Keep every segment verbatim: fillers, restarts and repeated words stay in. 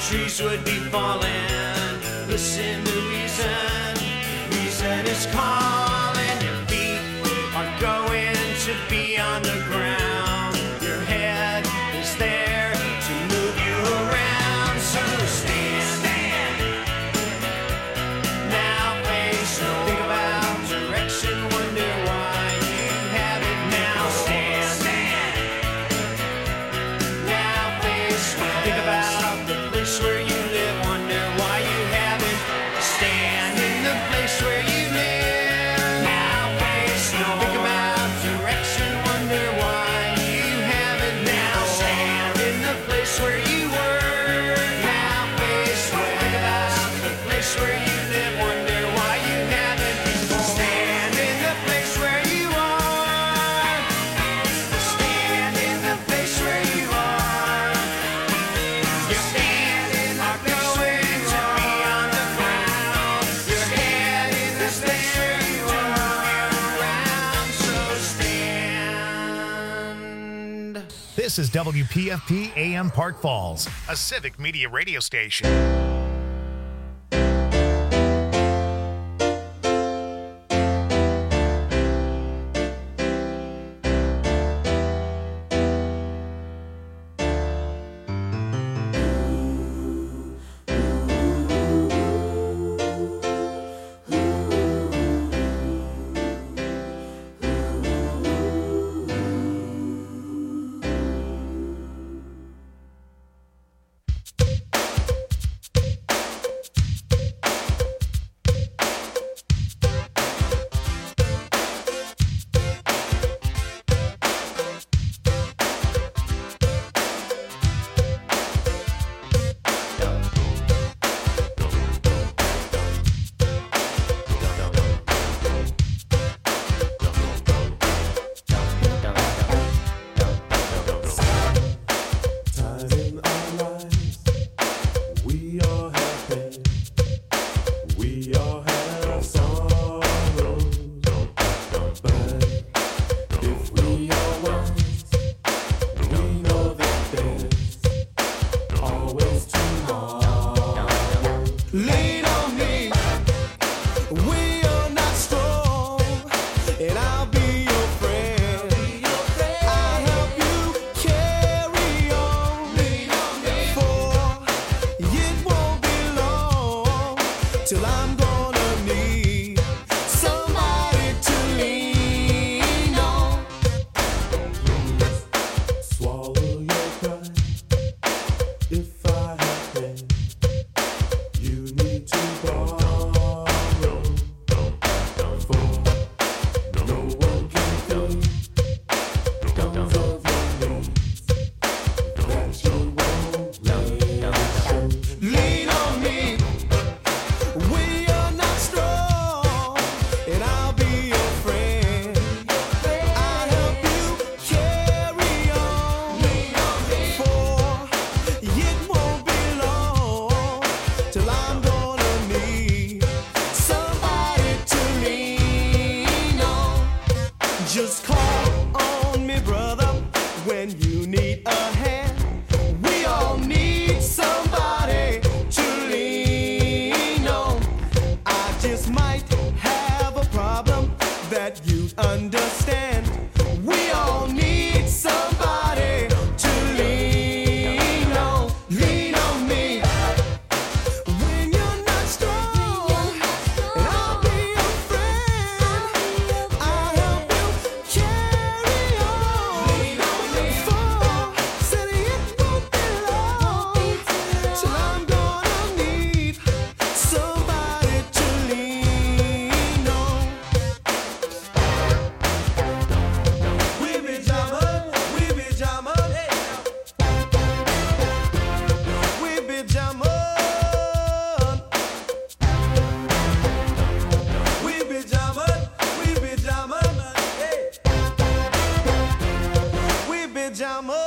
trees would be falling. Listen to reason, reason is calling. Your feet are going to be on the ground. Your head is there to move you around. So stand, stand. Now face, think about direction, wonder why you have it. Now stand, stand. Now face, think about the place where you live, wonder why you haven't. Stand in the place where you live. Now face, think about direction, wonder why you haven't. Now stand in the place where you were. Now face, think about the place where you live, wonder why you haven't. Stand in the place where you are. Stand in the place where you are. Your feet are going to be on the ground. Your head in the place where you are around. So stand. This is W P F P A M Park Falls, a civic media radio station. Time in our lives, we all have pain, we all have sorrow. But if we are wise, we know that there's always tomorrow. Lean on me, we are not strong, and I'll be your friend. I'll help you carry on, for it won't be long till I'm gonna need somebody to lean on. Swallow your pride. If I have pain, you need to borrow. For no one can think of your needs that you won't lean. Lean on me. We are not strong, and I'll be your friend. I'll help you carry on, for it won't be long till I'm gonna need somebody to lean on. Just call on me, brother, when you need a hand. We all need somebody to lean on. I just might have a problem that you'd understand. We all need somebody to lean on. Lean on me when you're not strong, and I'll be your friend. I'll help you carry on. For said it won't be long till I'm gonna need somebody to lean on. We be jamming, we be jamming, we be jamming, we be jamming, we be jamming, we be jamming.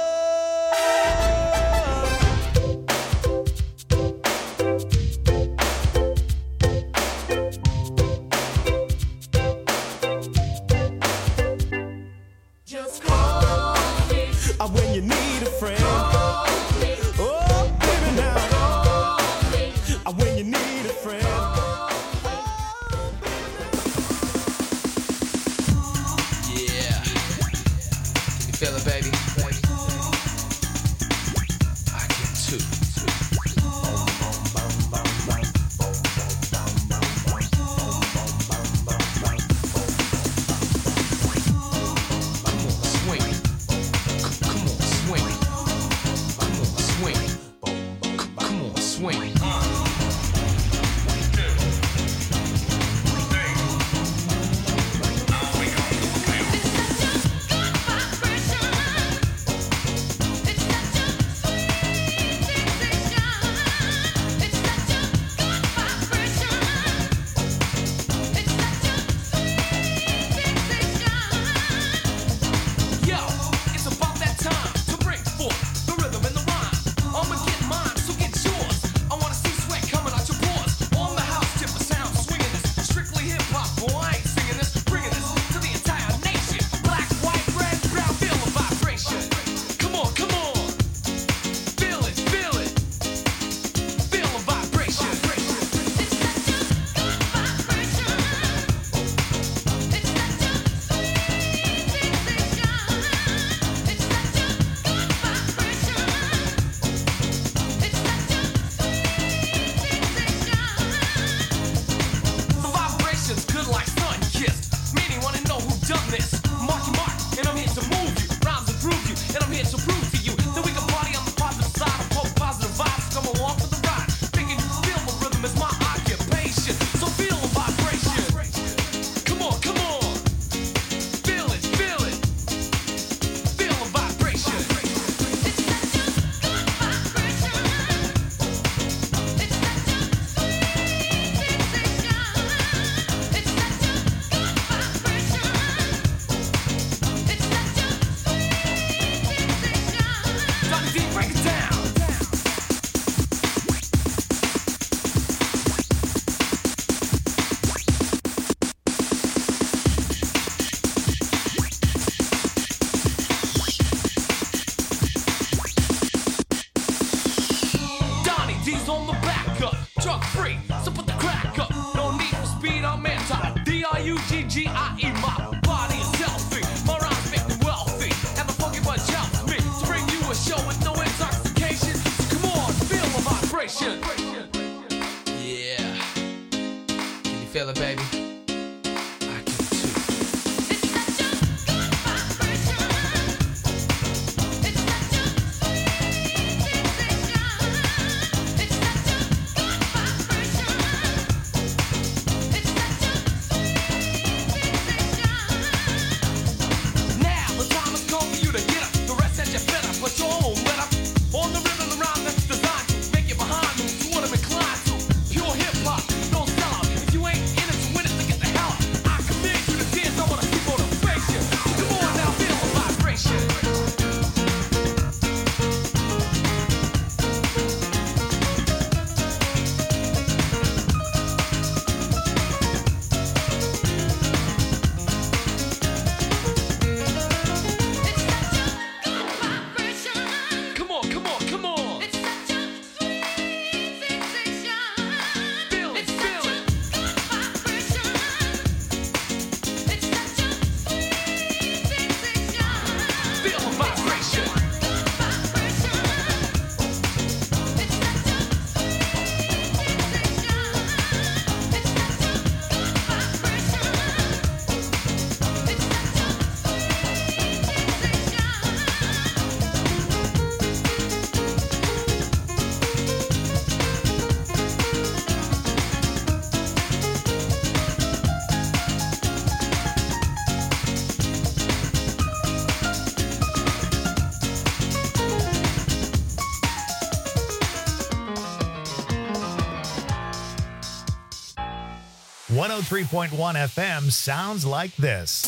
Just call me when you need a friend. Oh, baby, now. when you need a friend. Yeah. Can you feel it, baby? I can too. Swing. one oh three point one F M sounds like this.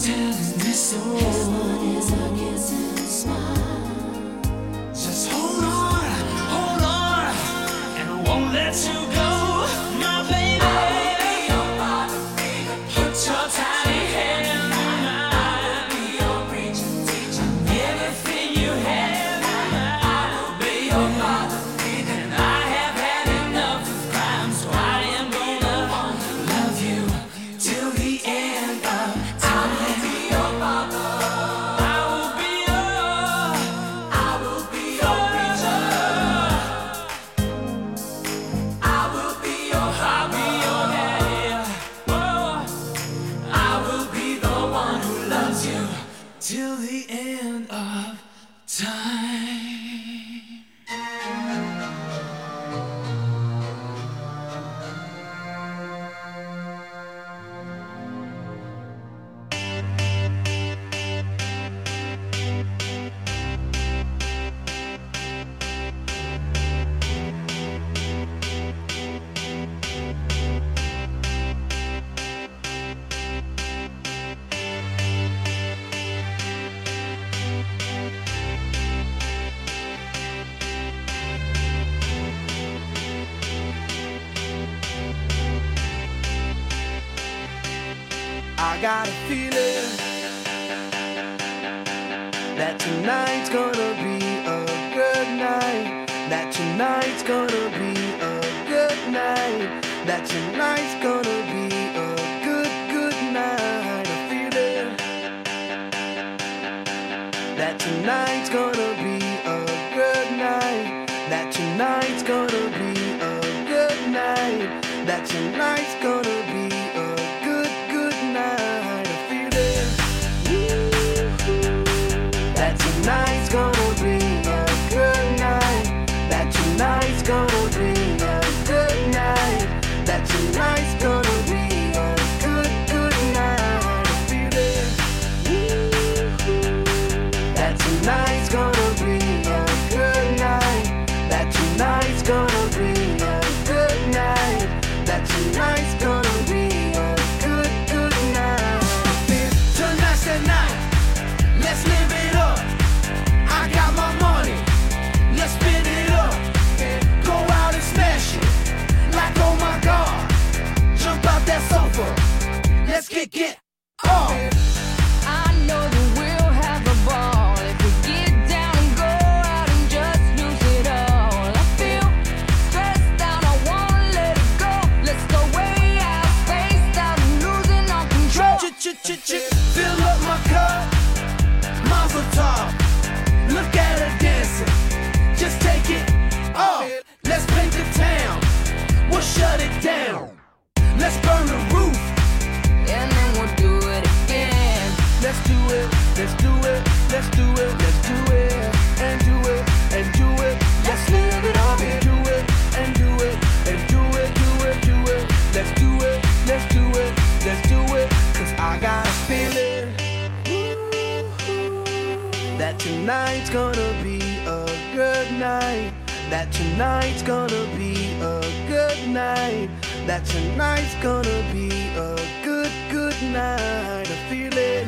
telling me so. Just hold on, hold on, and I won't let you go, my baby. Put your tiny hand in mine. Everything you have, I will be your father. And I have had enough of crime, so I am gonna love you till the end of time. I will be your father. I will be your, I will be your preacher. I will be your, I'll be your daddy. Oh, I will be the one who loves you till the end of time. I got a feeling that tonight's gonna be a good night. That tonight's gonna be a good night. That tonight's gonna be a good, good night. A feeling that tonight's gonna be a good night. That tonight's gonna be a good night. That tonight's gonna be a good, good night. A feeling that tonight's gonna be a good night. That tonight's gonna be a good night. That tonight's gonna be a good, good night. A feeling that tonight's gonna be a good night. That tonight's gonna be a good night. That tonight's gonna be a good, good night. Tonight's the night, let's live it up. I got my money, let's spin it up. Go out and smash it, like oh my god. Jump out that sofa, let's kick it off. I know that we'll have a ball if we get down and go out and just lose it all. I feel stressed out, I wanna let it go. Let's go way out, spaced out, and losing all control. Ch-ch-ch-ch, fill up my cup, Mazel tov. Look at her dancing, just take it off. Let's paint the town, we'll shut it down. Let's burn the roof. And then we'll do it again. Let's do it, let's do it, let's do it, let's do it, and do it, and do it. Let's live it up and do it, and do it, and do it, do it, do it. Let's do it, let's do it, let's do it. Cause I got a feeling that tonight's gonna be a good night. That tonight's gonna be a good night. That tonight's gonna be a good, good night. A feeling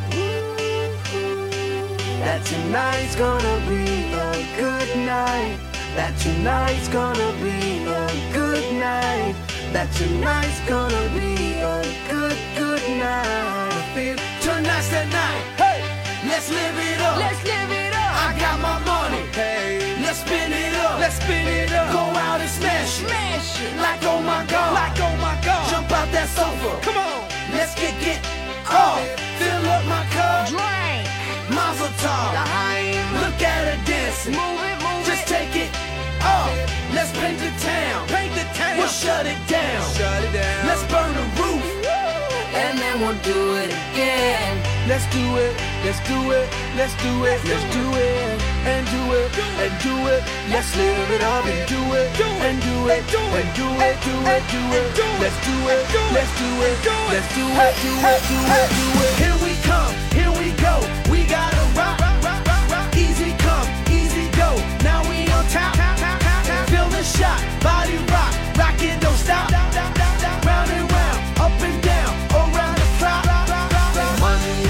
that tonight's gonna be a good night. That tonight's gonna be a good night. That tonight's gonna be a good, good night. I feel Tonight's the night, hey, let's live it up. Let's live it up. I got my money, hey, let's spin it up. let's spin it up. Go out and smash it, Smash it. like oh my god. Like oh my god, Jump out that sofa, come on. let's kick it off. Fill up my cup, Drink. Mazel tov. L'chaim. Look at her dancing, Move it, move just it. take it off. Let's paint the town, Paint the town, we'll shut it down. shut it down. Let's burn the roof. And then we'll do it again. Let's do it, let's do it, let's do it, let's do it, and do it, and do it. Let's live it up and do it, and do it, and do it, do it, do it. Let's do it, let's do it, let's do it, do it, do it, do it. Here we come, here we go. We gotta rock, rock, rock, rock. Easy come, easy go. Now we on top. Feel the shot, body rock, rock it, don't stop. Round and round, up and down, around the clock. Money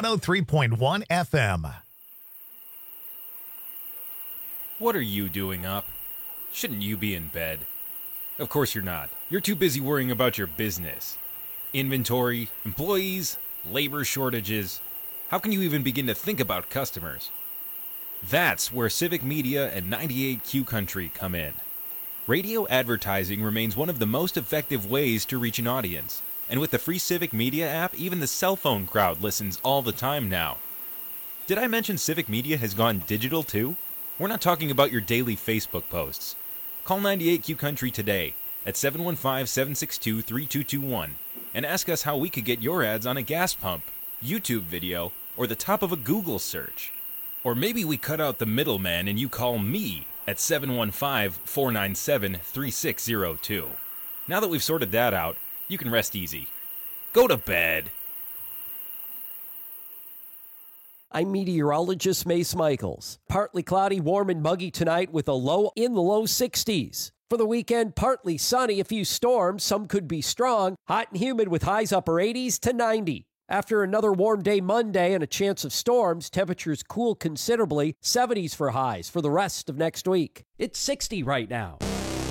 oh three point one F M. What are you doing up? Shouldn't you be in bed? Of course you're not. You're too busy worrying about your business. Inventory, employees, labor shortages. How can you even begin to think about customers? That's where Civic Media and ninety-eight Q Country come in. Radio advertising remains one of the most effective ways to reach an audience. And with the free Civic Media app, even the cell phone crowd listens all the time now. Did I mention Civic Media has gone digital too? We're not talking about your daily Facebook posts. Call ninety-eight Q Country today at seven one five, seven six two, three two two one and ask us how we could get your ads on a gas pump, YouTube video, or the top of a Google search. Or maybe we cut out the middleman and you call me at seven one five, four nine seven, three six zero two. Now that we've sorted that out, you can rest easy. Go to bed. I'm meteorologist Mace Michaels. Partly cloudy, warm and muggy tonight with a low in the low sixties. For the weekend, partly sunny, a few storms, some could be strong, hot and humid with highs upper eighties to ninety. After another warm day Monday and a chance of storms, temperatures cool considerably, seventies for highs for the rest of next week. It's sixty right now.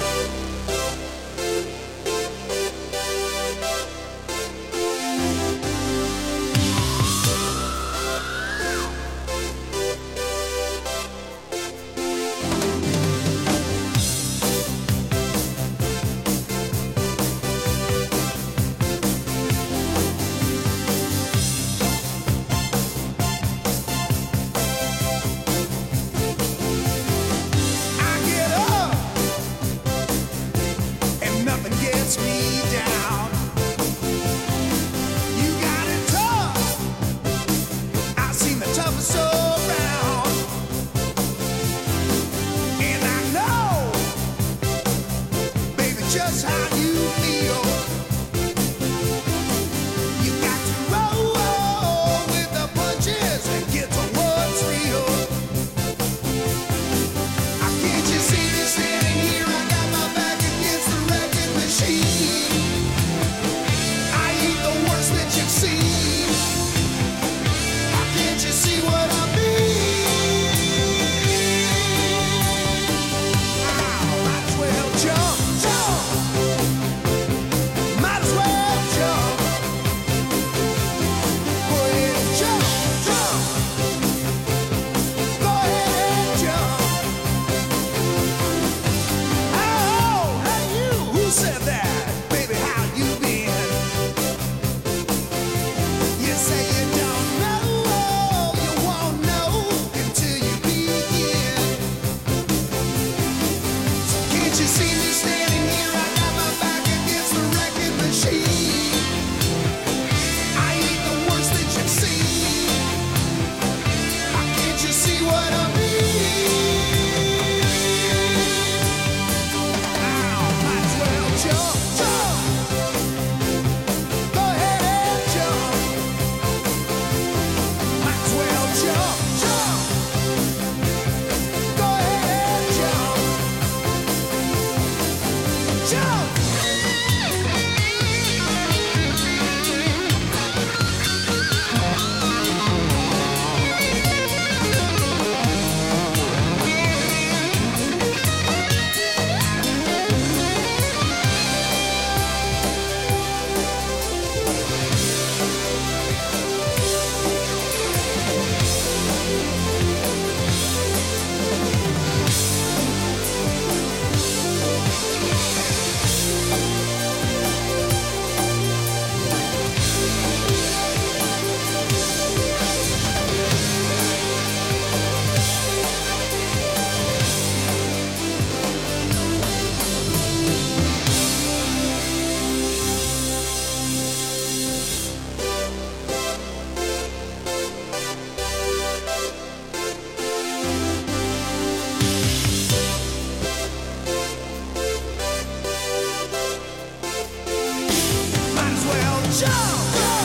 I get up and nothing gets me down. You got it tough. I've seen the toughest around, and I know, baby, just how you feel. You got to roll with the punches and get to what's real. Can't you see me standing here? I got my back against the wrecking machine. I ain't the worst that you've seen. Why can't you see what I mean? Oh, might as well jump, jump. Might as well jump. Go ahead and jump, jump. Go ahead and jump. Oh, hey you, who said that? Baby, how you been? You say you don't know, you won't know until you begin. So can't you see me standing here? I got my back against the wrecking machine. I ain't the worst that you've seen. Why can't you see what I mean? Ow, might as well jump, jump. Go ahead and jump. Might as well jump, jump. Go ahead and jump. Jump. Might as well jump.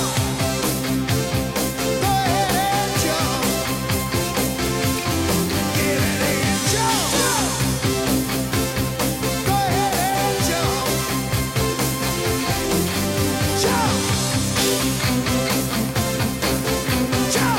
Go ahead and jump. Get it and jump. Go ahead and jump. Jump. Jump.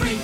free.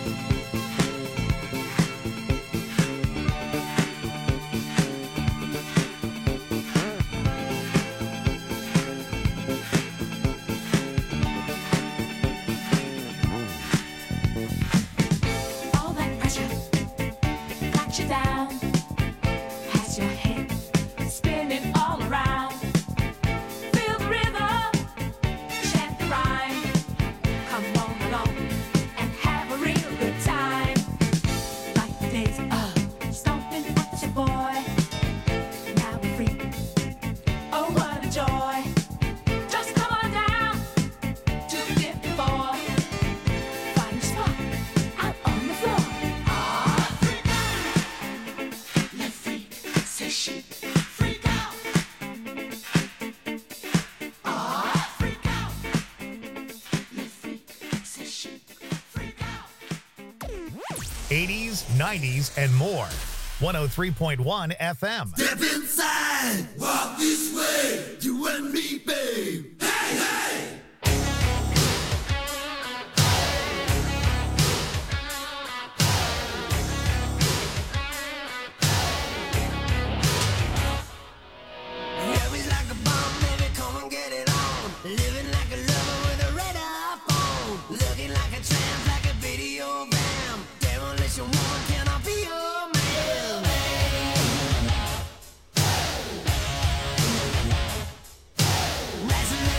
All that pressure got you down, has your head spinning all around. Feel the rhythm, chant the rhyme. Come on along and have a real good time. Like the days of stomping at the boy. Now we're free. Oh, what a joy! Just come on down to fifty-four. Find your spot out on the floor. Ah, freak out, let free, say she, freak out. Ah, freak out, let free, say she, freak out. eighties, nineties, and more. one oh three point one F M. Step inside, walk this way, you and me, babe. Hey, hey! Yeah, we like a bomb, baby, come and get it on. Living like a lover with a radar phone. Looking like a tramp, like a video bam. Demolition woman, can I be your man? Rising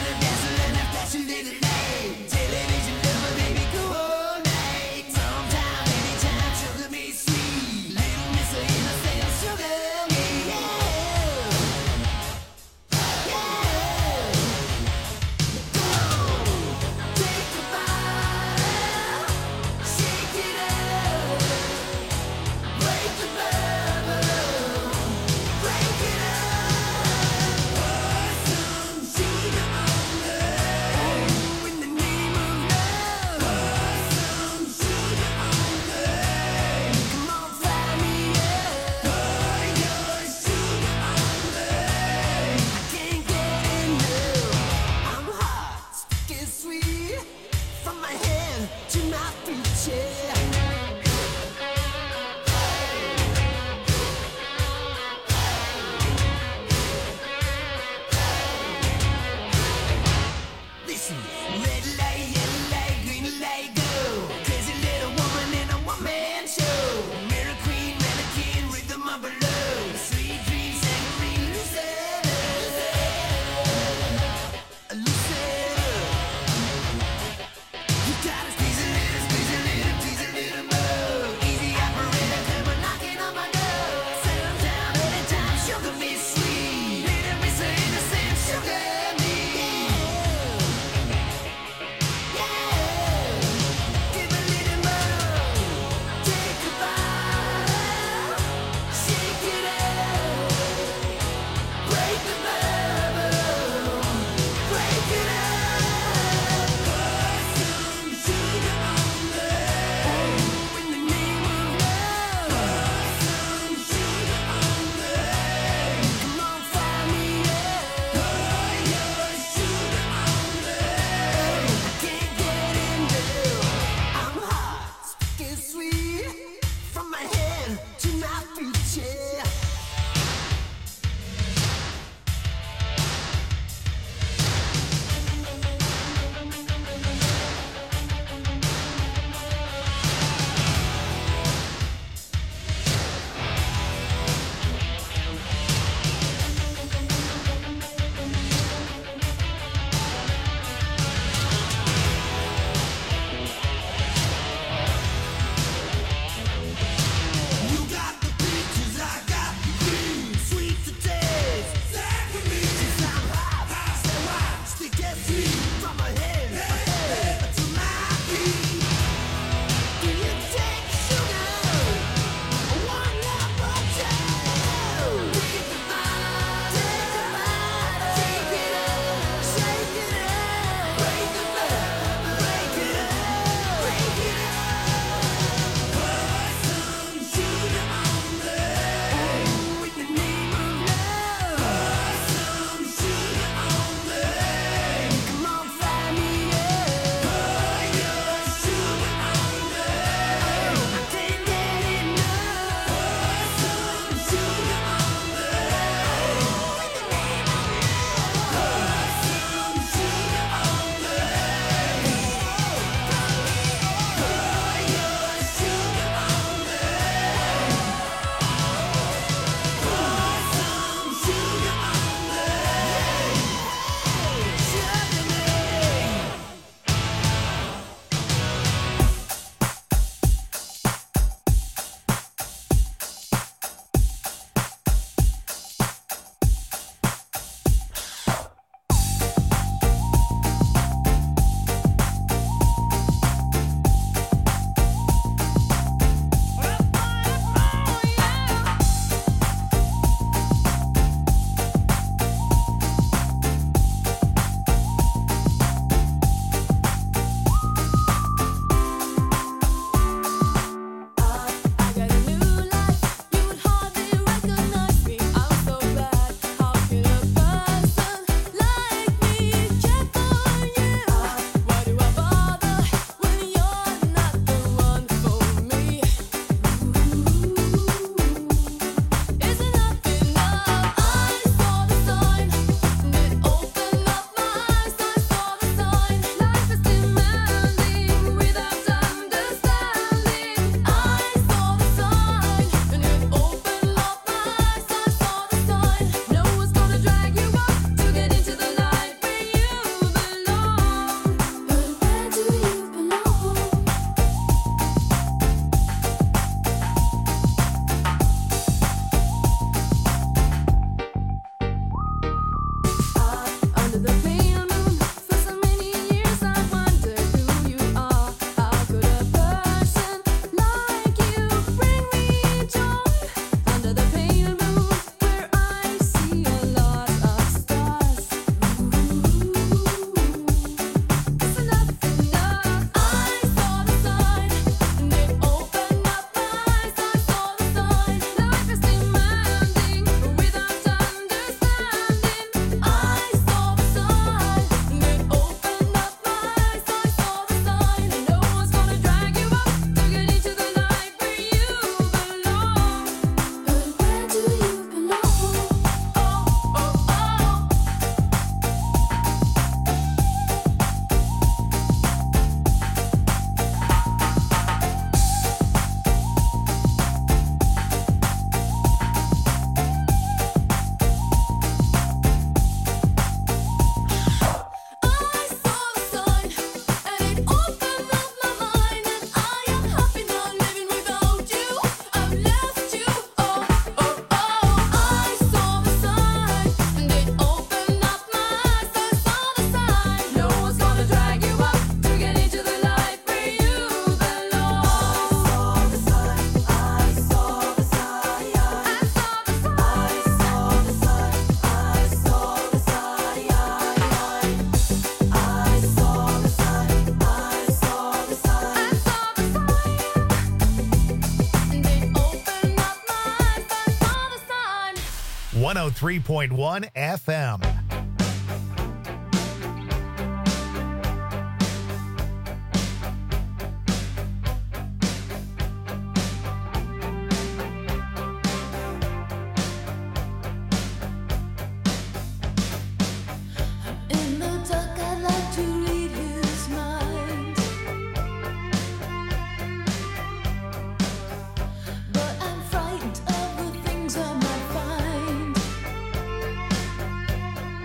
one oh three point one F M. In the dark, I like to read his mind, but I'm frightened of the things I might find.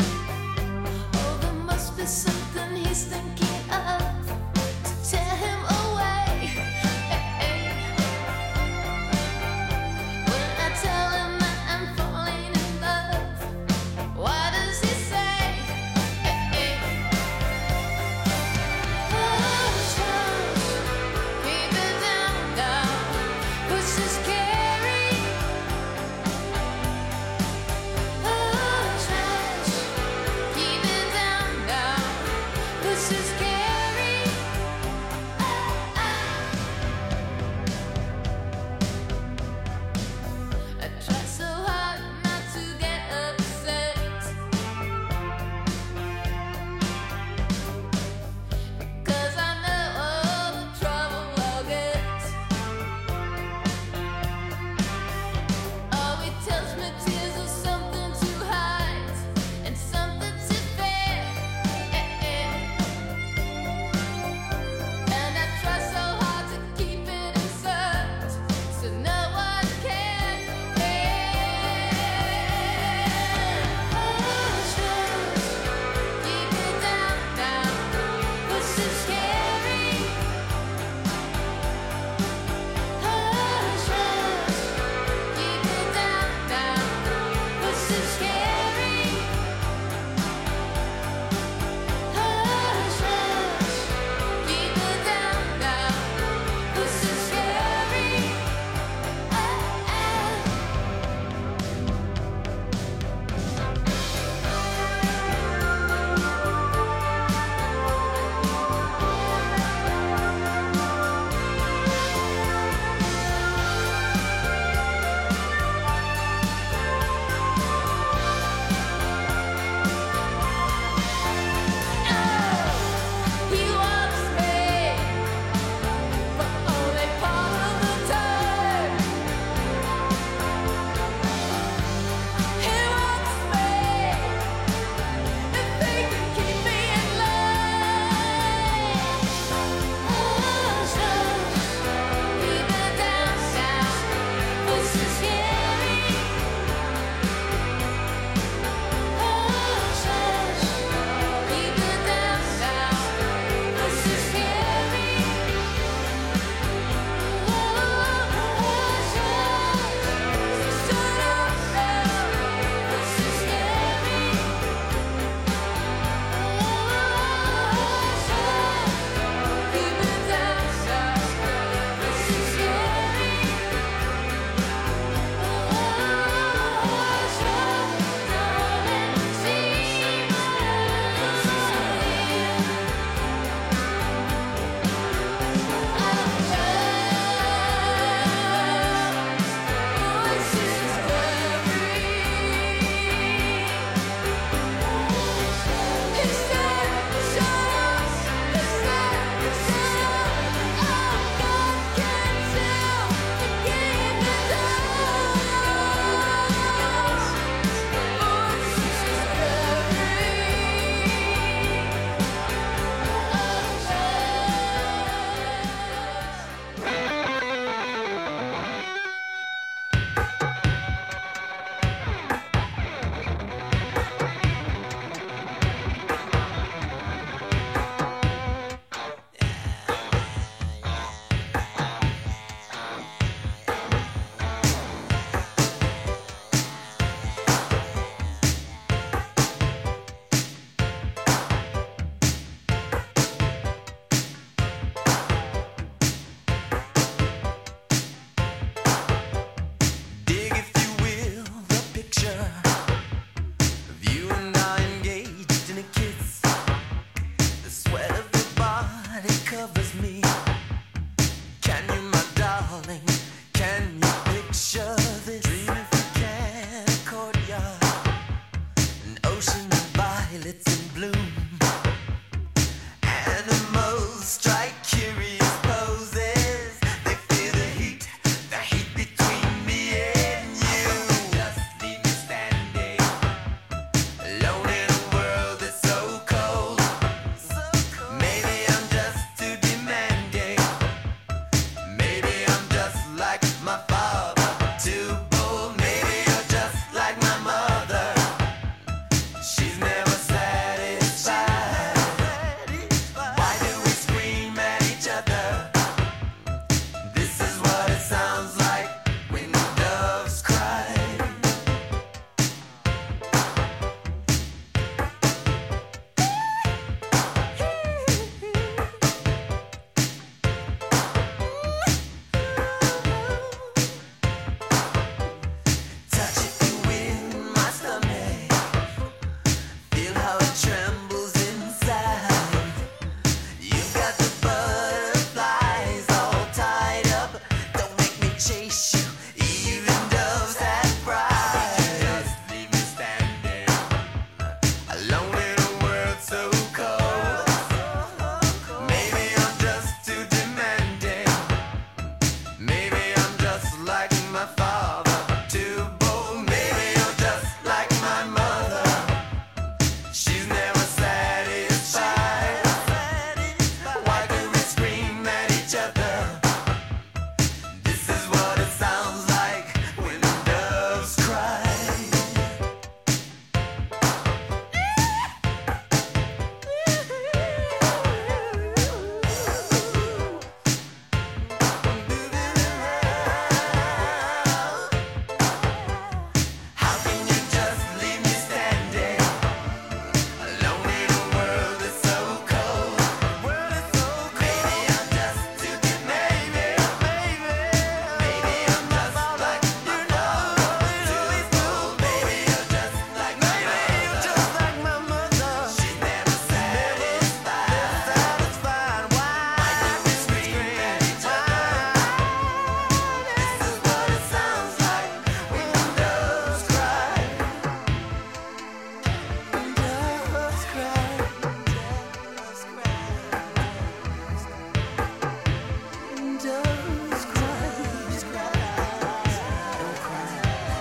does cry. Just cry. Don't cry.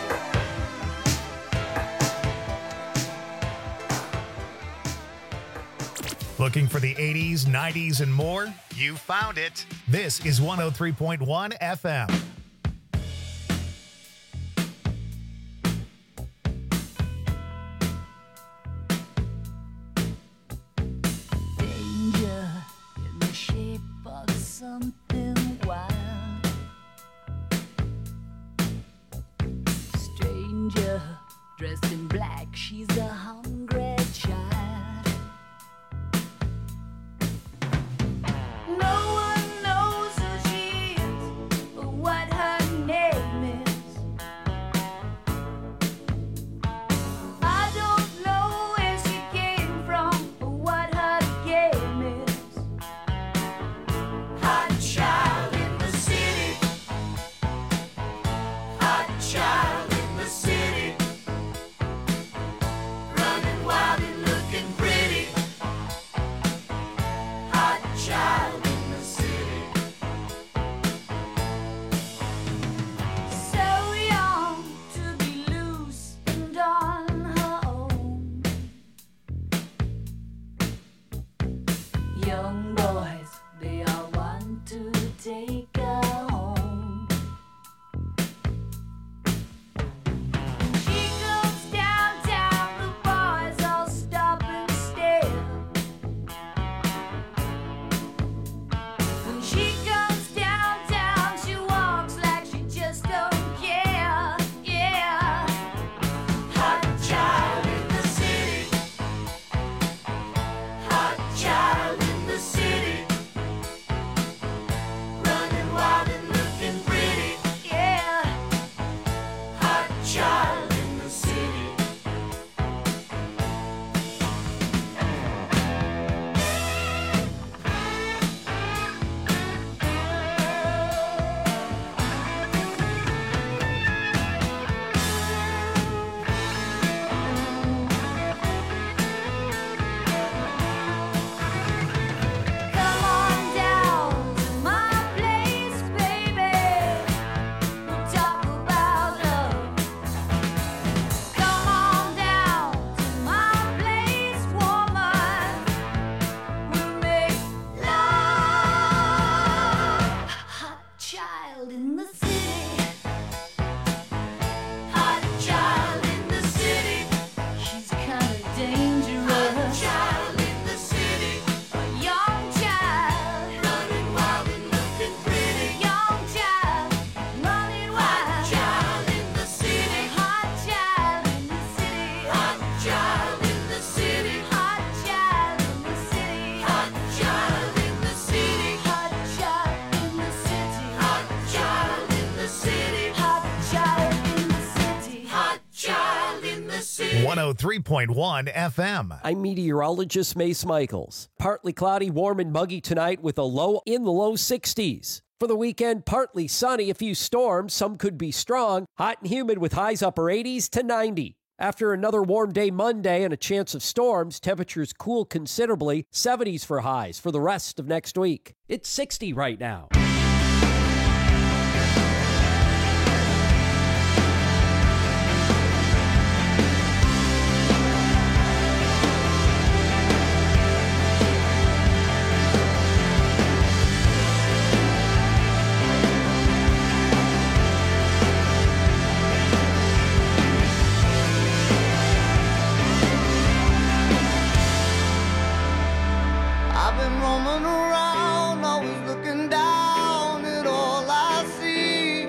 Looking for the eighties, nineties, and more? You found it. This is one oh three point one F M. Danger in the shape of something wild. Stranger dressed in black, she's a hungry child. No one knows who she is or what her name is. I don't know where she came from or what her game is. Hot child in the city. Hot child in the city. Running wild and looking pretty. Hot child in the city. So young to be loose and on her own. Young boys, they all want to take her home. She goes downtown, the boys all stop and stare. When she comes downtown, she walks like she just don't care. Yeah. Hot child in the city. Hot child in the city. Running wild and looking pretty. Yeah. Hot child in the city. Come on down to my place, baby. We'll talk about love. Come on down to my place, woman. We'll make love. Hot child in the city. Hot child in the city. She's kinda dangerous. Hot child in the city. A young child. Running wild and looking pretty. Young child. Running wild. Hot child in the city. Hot child in the city. Hot child in the city. Hot child in the city. Hot child in the city. Hot child in the city. Hot child in the city. Hot child in the city. Hot child in the city. one oh three point one F M. I'm meteorologist Mace Michaels. Partly cloudy, warm and muggy tonight with a low in the low sixties. For the weekend, partly sunny, a few storms, some could be strong, hot and humid with highs upper eighties to ninety. After another warm day Monday and a chance of storms, temperatures cool considerably, seventies for highs for the rest of next week. It's sixty right now. I've been roaming around, always looking down at all I see.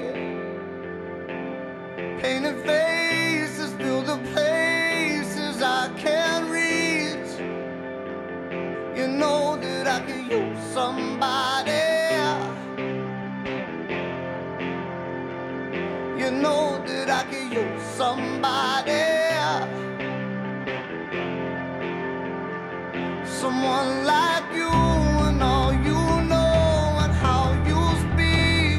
Painted faces fill the places I can't reach. You know that I could use somebody. You know that I could use somebody. Someone like you and all you know and how you speak.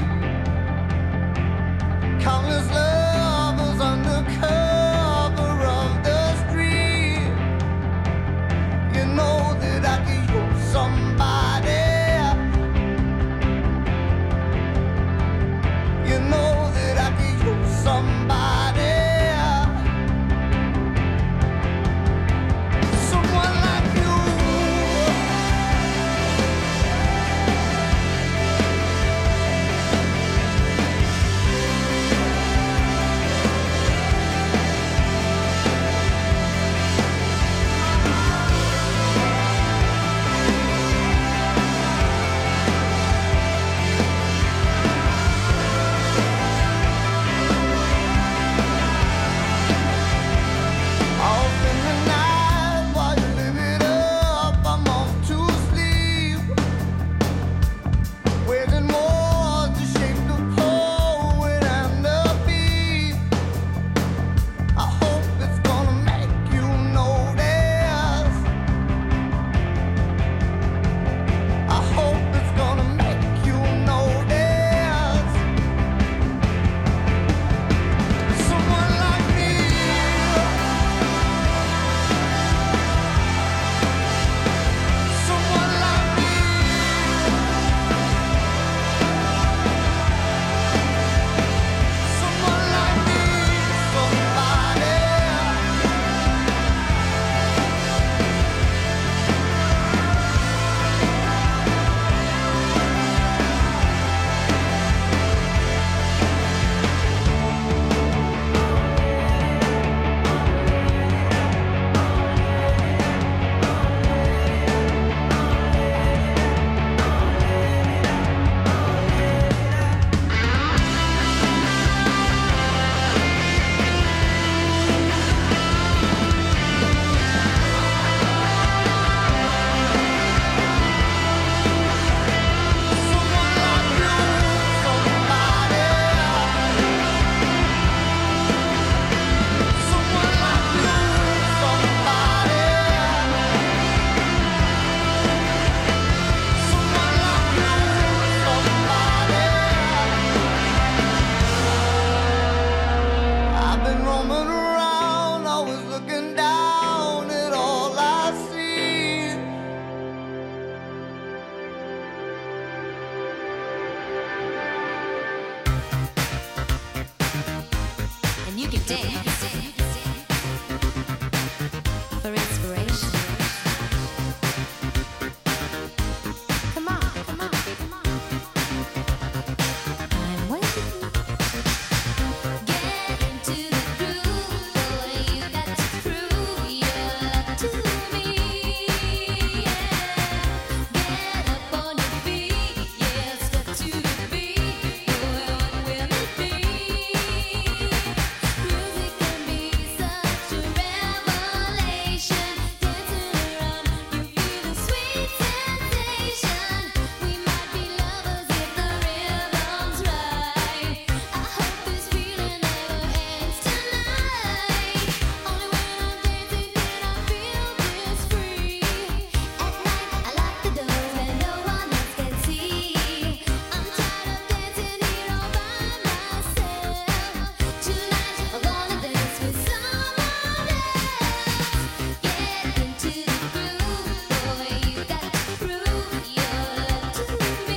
Countless lovers under cover of the street. You know that I could use somebody. dance for inspiration. Come on, come on, come on. I'm waiting. Get into the groove, boy. You got to prove your love to me. Yeah. Get up on your feet, yeah. Step to the beat, boy. What will it be? Music can be such a revelation. Dancing around, you feel the sweet sensation. We might be lovers if the rhythm's right. I hope this feeling never ends tonight. Only when I'm dancing can I feel this free. At night, I lock the doors where no one else can see. I'm tired of dancing here all by myself. Tonight, I wanna dance with someone else. Get into the groove, boy. You got to prove your love to me.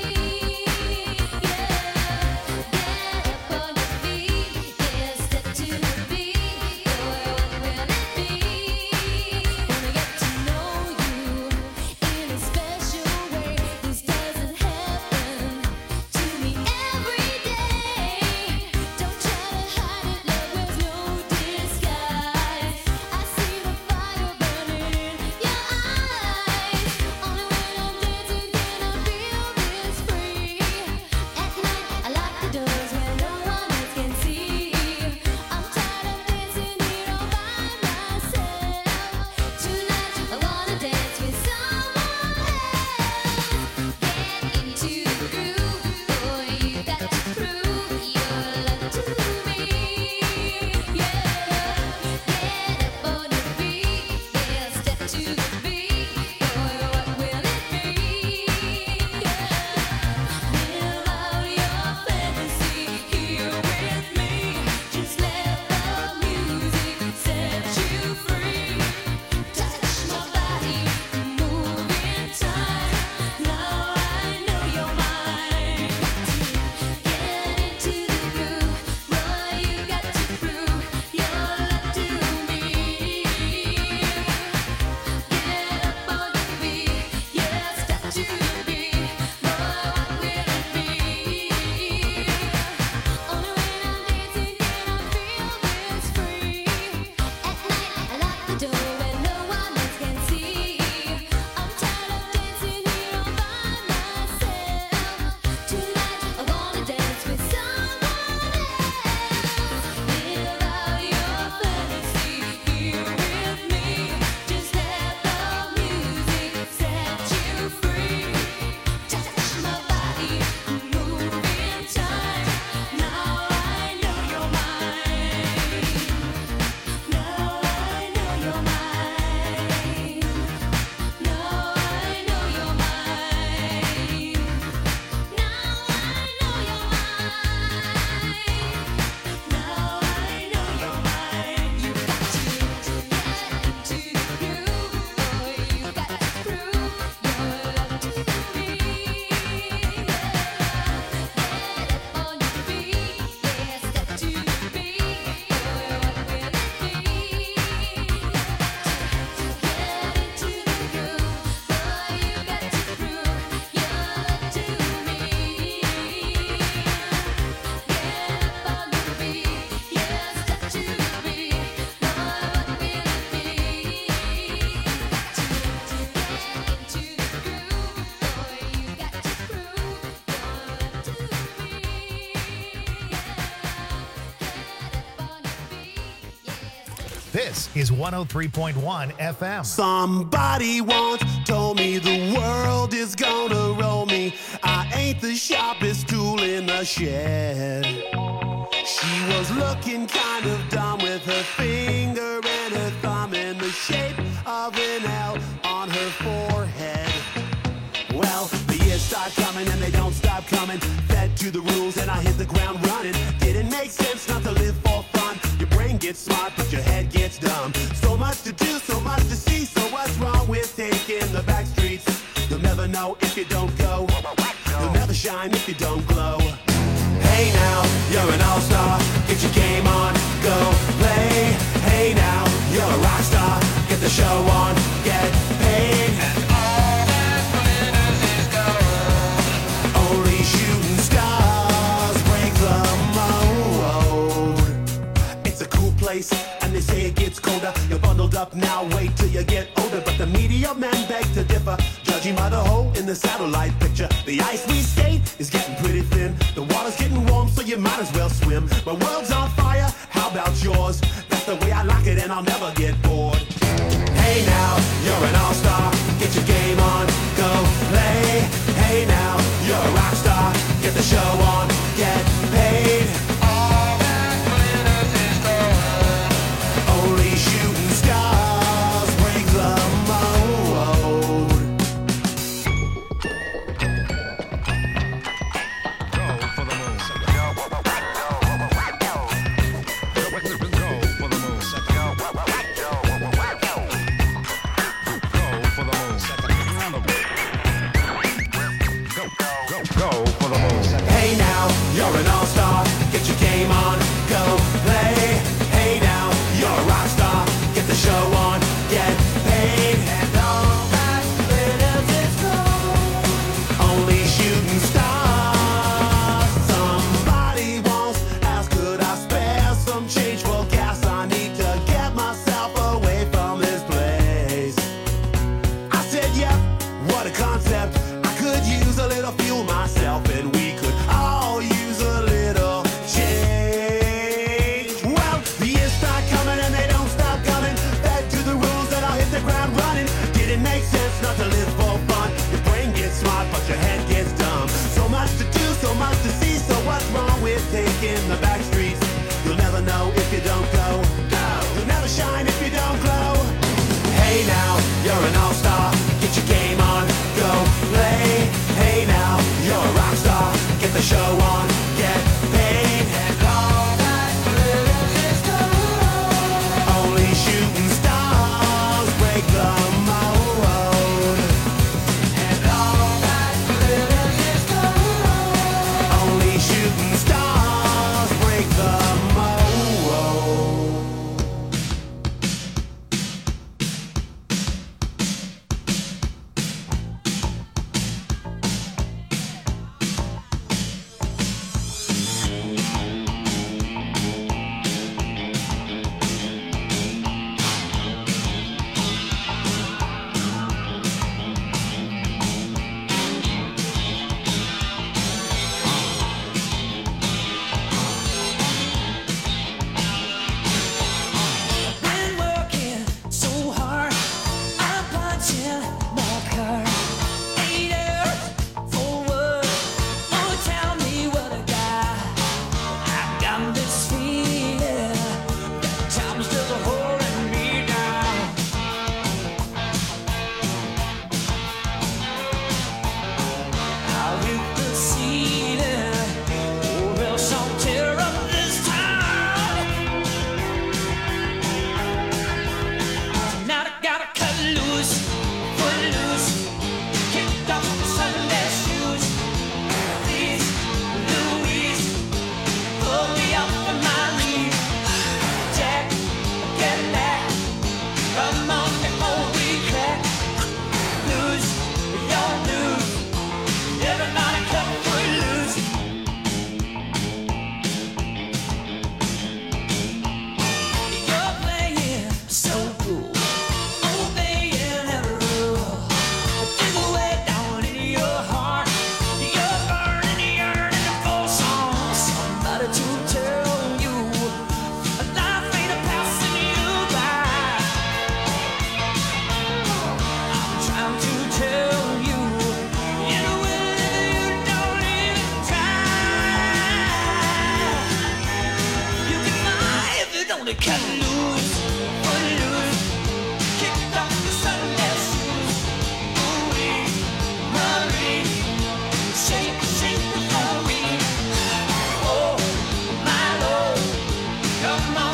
Yeah. Get up on your feet, yeah. Step to the beat, boy. What will it be? Wanna get to know you in a special way. This doesn't happen to me every day. Don't try to hide it, love wears no disguise. I see the fire burning in your eyes. Only when I'm dancing can I feel this free. At night, I lock the doors where no one else can see. I'm tired of dancing here all by myself. Tonight, I wanna dance with someone else. Get into the groove, boy. You got to prove your love to me. Yeah. Get up on your feet, yeah. Step to the beat, boy. What will it be? Yeah. Live out your fantasy here with me. Just let the music set you free. Touch my body, move in time. Now I know you're mine. Get into the groove, boy. You got to prove your love to me. Get up on your feet, yeah. Step to the beat, boy. What will it be? Only when I'm dancing can I feel this free. At night, I lock the door where no one else can see. I'm tired of dancing here all by myself. Tonight, I wanna dance with someone else. Live out your fantasy here with me. Just let the music set you free. Touch my body, move in time. Now I know you're mine. Now I know you're mine. Now I know you're mine. Now I know you're mine. Now I know you're mine. You got to get into the groove, boy. You got to prove your love to me. Get up on your feet, yeah. Step to the beat, boy. What will it be? Get into the groove, boy. You got to prove your love to me. Get up on your feet, yeah. Step to the beat, boy. What will it be? Get into the groove, boy. You got to prove your love to me. This is one oh three point one F M. Somebody once told me the world is gonna roll me. I ain't the sharpest tool in the shed. She was looking kind of dumb with her finger and her thumb in the shape of an L on her forehead. Well, the years start coming and they don't stop coming. Fed to the rules and I hit the ground running. Didn't make sense not to live for fun. Your brain gets smart but your head gets dumb. So much to do, so much to see. So what's wrong with taking the back streets? You'll never know if you don't go. You'll never shine if you don't glow. Hey now, you're an all-star. Get your game on, go. the show on, get paid. And all that glitters is gold. Only shooting stars break the mold. It's a cool place, and they say it gets colder. You're bundled up now, wait till you get older. But the media men beg to differ, judging by the hole in the satellite picture. The ice we skate is getting pretty thin. The water's getting warm, so you might as well swim. My world's on fire, how about yours? That's the way I like it, and I'll never get bored. Hey now, you're an all-star. Get your game on, go play. Hey now, you're a rock star. Get the show on, get paid. All that glitters is gold. Only shooting stars break the mold. Go for the moon. Go for the moon. Go for the moon. Go, go for the moon. Hey now, you're an all-star. Get your game on, go play. Hey now, you're a rock star. Get the show on, get paid. And all that glitters is gold. Only shooting stars. Somebody once asked, could I spare some change for gas? I need to get myself away from this place. I said, yep, what a concept. I could use a little fuel myself, and we could all use a little change. Well, the years start coming and they don't stop coming. Fed to the rules and I'll hit the ground running. Did it make sense not to live for fun? Your brain gets smart, but your head gets dumb. So much to do, so much to see. So what's wrong with taking the back streets? You'll never know if you don't go. Go. You'll never shine if you don't glow. Hey now, you're an all-star. Get your game on, go play. Hey now, you're a rock star. Get the show on, get paid. And all that glitters is gold. Only shooting stars break the mold. And all that glitters is gold. Only shooting stars break the mold. Been working so hard, I'm punching my card. Eight hours for what? Oh, tell me what I got. I got this feeling that time's just holding me down. I'll hit the ceiling, or else I'll tear up this town. Now I gotta cut loose, foot loose, kicked off the Sunday shoes. Please, Louise, pull me up on my knees. Jack, get back, come on before we crack. Lose, your news, everybody cut foot loose. You're playing so cool, obeying every rule. Dig away down in your heart, you're burning, yearning for some somebody to tell you life ain't a passing you by. I'm trying to tell you, in a way you don't even try. You can fly if you don't cut loose, foot loose, kicked off the Sunday shoes. Ooh-wee, Marie, shake, shake before we. Oh, my Lord, come on.